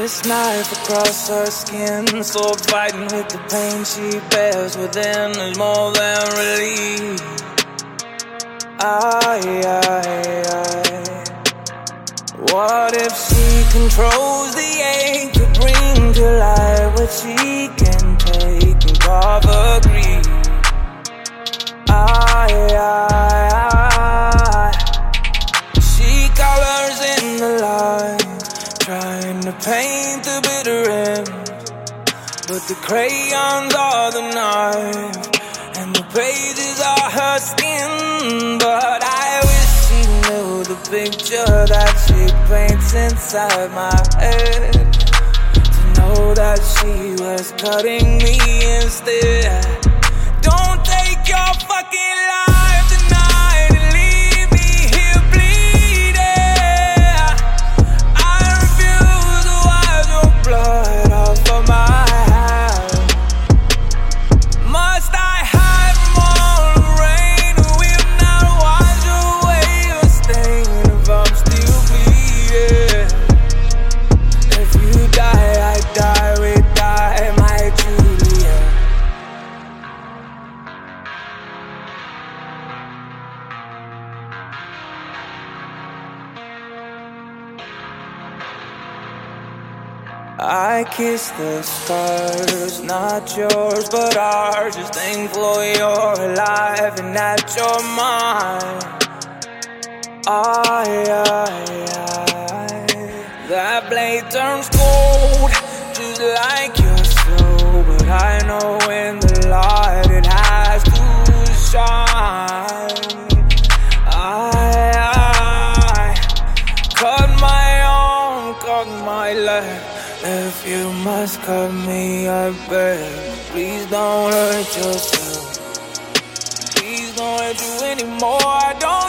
this knife across her skin, sword fighting with the pain she bears within is more than relief. What if she controls the ache to bring to life what she can take and cover grief? She colors in the light, trying to paint the bitter end, but the crayons are the knife and the pages are her skin. But I wish she knew the picture that she paints inside my head, to know that she was cutting me instead. Don't take your fucking life tonight and leave me here bleeding. I refuse to wash your blood off of my hands. Must I hide from all the rain? Will not wash away your stain if I'm still bleeding. If you die, I die, we die, my Juliet. I kiss the scars, not yours but ours. Just thankful you're alive and that you're mine. That blade turns cold, just like your soul. But I know in the light it has to shine. I cut my arm, cut my leg. If you must cut me, I beg, please don't hurt yourself. Please don't hurt you anymore. I don't